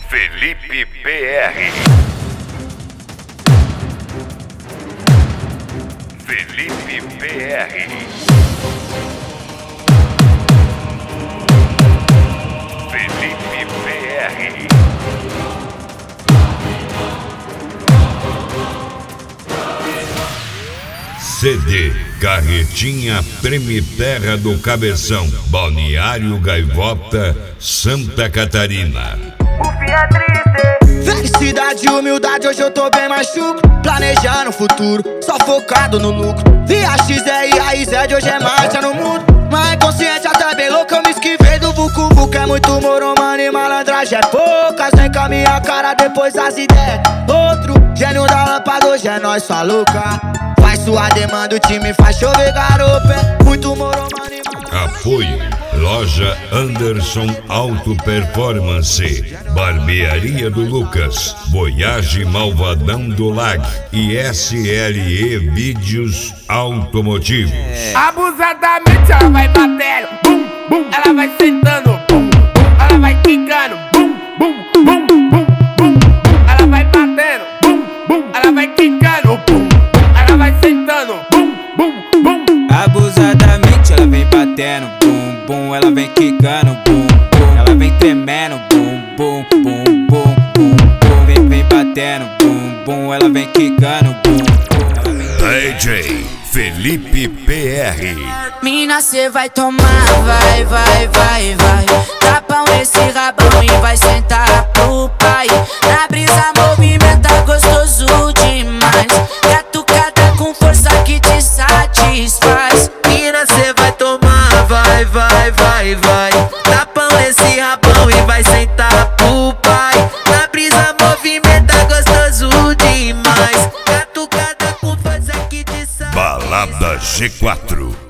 Felipe PR. Felipe PR. Felipe PR. CD Carretinha Prêmio Terra do Cabeção, Balneário Gaivota, Santa Catarina. Felicidade e humildade, hoje eu tô bem mais chucro. Planejando o futuro, só focado no lucro. Via XR e raiz de hoje é marcha no mundo. Mas consciência tá bem louca, eu me esquivei do Vucu Vucu. É muito moro, mano, e malandragem é poucas. Vem com a minha cara, depois as ideias. Outro gênio da lâmpada, hoje é nós, sua louca. Faz sua demanda, o time faz chover garopa. É muito moro, mano, e malandragem. Apoio Loja Anderson Auto Performance, Barbearia do Lucas, Voyage Malvadão do Lag e SLE Vídeos Automotivos. Abusadamente ela vai batendo, bum, bum, ela vai sentando, bum, bum, ela vai quicando, bum, bum, bum, bum, bum, ela vai batendo, bum, bum, ela vai quicando, bum, ela vai sentando, bum, bum, bum. Abusadamente ela vem batendo, bum, bum, ela vem quicando, bum, bum, ela vem tremendo, bum, bum, bum, bum, bum, bum, vem batendo, bum, bum, ela vem quicando, bum, bum. DJ Felipe PR. Mina, cê vai tomar, vai, vai, vai, vai. Tapão esse rabão e vai sentar pro pai. Na brisa movimenta gostoso demais. Catucada com força que te satisfaz. Mina, cê vai tomar, vai, vai, vai, vai. Tapão esse rabão e vai sentar pro pai. Na brisa movimenta gostoso demais. Catucada com força que te satisfaz. Balada G4.